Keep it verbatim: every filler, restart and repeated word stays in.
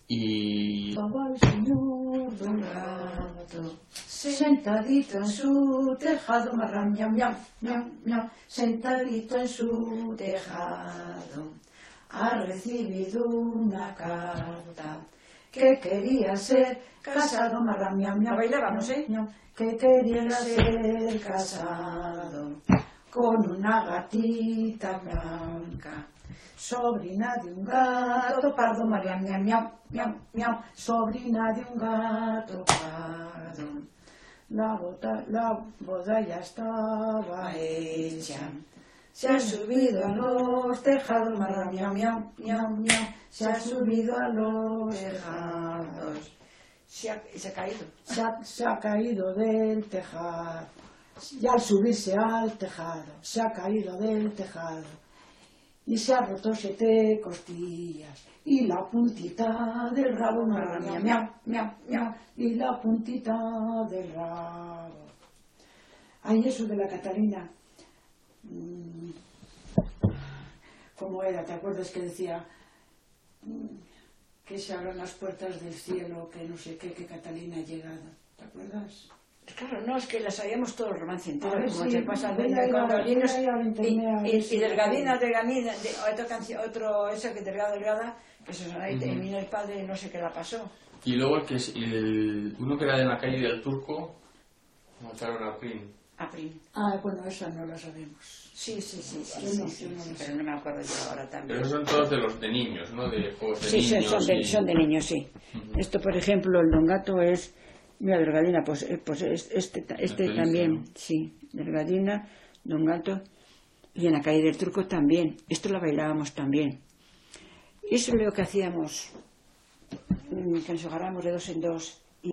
Y... Estaba el señor Don Gato sentadito en su tejado, marram, miau, miau, miau, miau, sentadito en su tejado, ha recibido una carta que quería ser casado, marram, miau, miau. Bailábamos, ¿eh? Miau, que quería ser casado con una gatita blanca, sobrina de un gato pardo, María, miau, miau, miau, miau, sobrina de un gato pardo. La boda, la boda ya estaba hecha, se ha subido a los tejados, María, miau, miau, miau, miau, se ha subido a los tejados, Se ha, se ha caído. se ha, se ha caído del tejado, y al subirse al tejado, se ha caído del tejado, y se ha roto siete costillas, y la puntita del rabo, miau, miau, miau, miau, miau, y la puntita del rabo. Ay, eso de la Catalina, mmm, ¿cómo era? ¿Te acuerdas que decía mmm, que se abran las puertas del cielo, que no sé qué, que Catalina ha llegado? ¿Te acuerdas? Claro, no, es que la sabíamos todo el romance entero, A ver, como sí, te pasa voy a ir cuando a- vienes voy a ir a internet a ver y, y, si y la Delgadina, tengo. Delgadina, de, otra canción, otro, esa que Delgada, Delgada, que se sonaba y Ujú. terminó el padre, no sé qué la pasó. Y luego el que es el, uno que era de la calle del Turco, mataron a Prim. A Prim. Ah, bueno, esa no la sabemos. Sí, sí, sí, sí, Yo sí, no, sí, yo no sí, lo pero no me acuerdo yo ahora también. Pero esos son todos de los de niños, ¿no? De juegos de Sí, sí, niños. son de, y- son de niños, sí. Ujú. Esto, por ejemplo, el Don Gato es... Mira, Delgadina, pues, eh, pues es- este, este feliz, también, ¿no? sí. Delgadina, Don Gato. Y en la calle del Turco también. Esto lo bailábamos también. Y eso es lo que hacíamos, mm, que nos agarramos de dos en dos